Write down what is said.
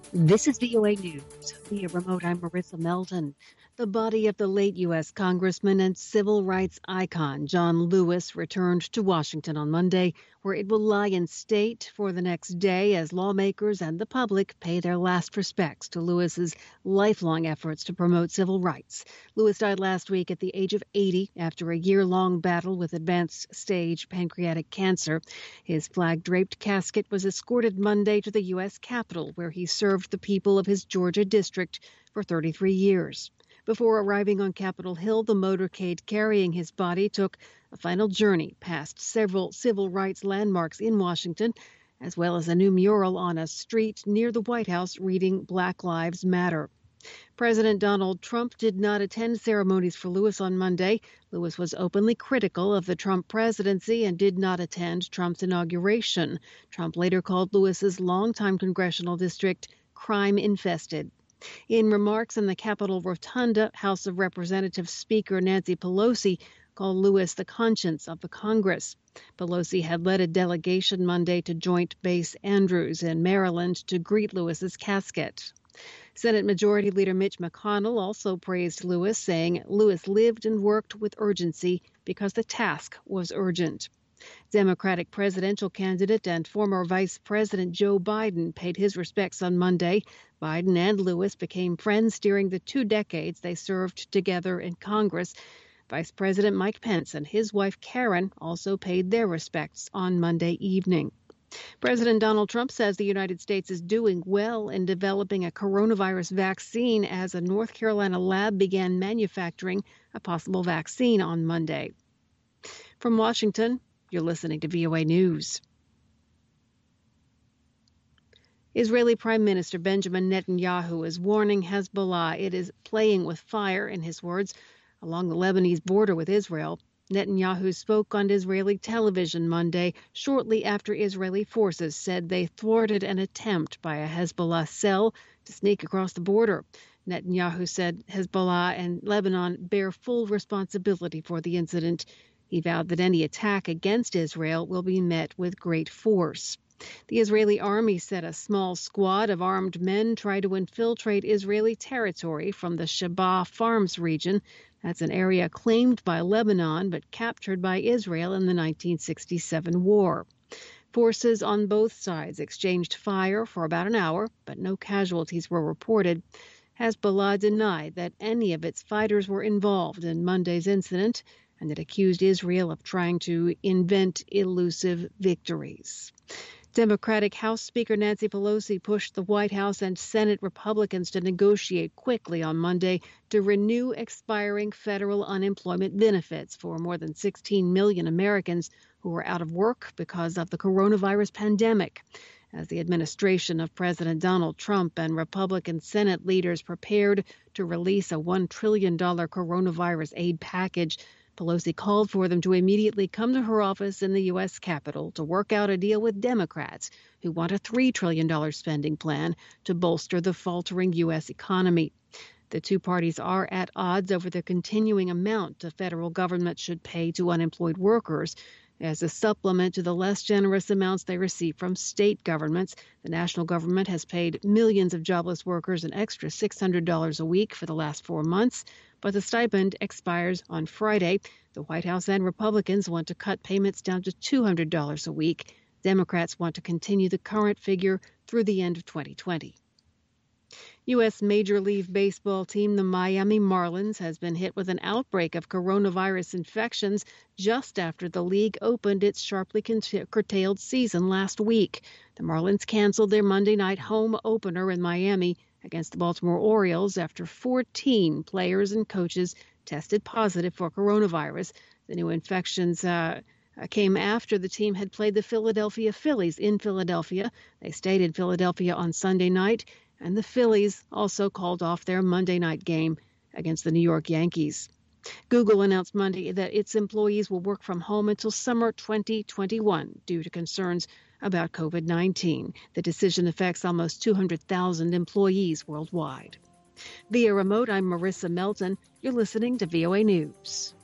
This is VOA News. Via remote, I'm Marissa Melton. The body of the late U.S. Congressman and civil rights icon John Lewis returned to Washington on Monday, where it will lie in state for the next day as lawmakers and the public pay their last respects to Lewis's lifelong efforts to promote civil rights. Lewis died last week at the age of 80 after a year-long battle with advanced stage pancreatic cancer. His flag-draped casket was escorted Monday to the U.S. Capitol, where he served the people of his Georgia district for 33 years. Before arriving on Capitol Hill, the motorcade carrying his body took a final journey past several civil rights landmarks in Washington, as well as a new mural on a street near the White House reading Black Lives Matter. President Donald Trump did not attend ceremonies for Lewis on Monday. Lewis was openly critical of the Trump presidency and did not attend Trump's inauguration. Trump later called Lewis's longtime congressional district crime-infested. In remarks in the Capitol Rotunda, House of Representatives Speaker Nancy Pelosi called Lewis the conscience of the Congress. Pelosi had led a delegation Monday to Joint Base Andrews in Maryland to greet Lewis's casket. Senate Majority Leader Mitch McConnell also praised Lewis, saying Lewis lived and worked with urgency because the task was urgent. Democratic presidential candidate and former Vice President Joe Biden paid his respects on Monday. Biden and Lewis became friends during the 2 decades they served together in Congress. Vice President Mike Pence and his wife Karen also paid their respects on Monday evening. President Donald Trump says the United States is doing well in developing a coronavirus vaccine as a North Carolina lab began manufacturing a possible vaccine on Monday. From Washington, you're listening to VOA News. Israeli Prime Minister Benjamin Netanyahu is warning Hezbollah it is playing with fire, in his words, along the Lebanese border with Israel. Netanyahu spoke on Israeli television Monday, shortly after Israeli forces said they thwarted an attempt by a Hezbollah cell to sneak across the border. Netanyahu said Hezbollah and Lebanon bear full responsibility for the incident. He vowed that any attack against Israel will be met with great force. The Israeli army said a small squad of armed men tried to infiltrate Israeli territory from the Shebaa Farms region. That's an area claimed by Lebanon but captured by Israel in the 1967 war. Forces on both sides exchanged fire for about an hour, but no casualties were reported. Hezbollah denied that any of its fighters were involved in Monday's incident, and it accused Israel of trying to invent elusive victories. Democratic House Speaker Nancy Pelosi pushed the White House and Senate Republicans to negotiate quickly on Monday to renew expiring federal unemployment benefits for more than 16 million Americans who are out of work because of the coronavirus pandemic. As the administration of President Donald Trump and Republican Senate leaders prepared to release a $1 trillion coronavirus aid package, Pelosi called for them to immediately come to her office in the U.S. Capitol to work out a deal with Democrats who want a $3 trillion spending plan to bolster the faltering U.S. economy. The two parties are at odds over the continuing amount the federal government should pay to unemployed workers. As a supplement to the less generous amounts they receive from state governments, the national government has paid millions of jobless workers an extra $600 a week for the last 4 months, but the stipend expires on Friday. The White House and Republicans want to cut payments down to $200 a week. Democrats want to continue the current figure through the end of 2020. U.S. Major League Baseball team, the Miami Marlins, has been hit with an outbreak of coronavirus infections just after the league opened its sharply curtailed season last week. The Marlins canceled their Monday night home opener in Miami against the Baltimore Orioles after 14 players and coaches tested positive for coronavirus. The new infections came after the team had played the Philadelphia Phillies in Philadelphia. They stayed in Philadelphia on Sunday night, and the Phillies also called off their Monday night game against the New York Yankees. Google announced Monday that its employees will work from home until summer 2021 due to concerns about COVID-19. The decision affects almost 200,000 employees worldwide. Via remote, I'm Marissa Melton. You're listening to VOA News.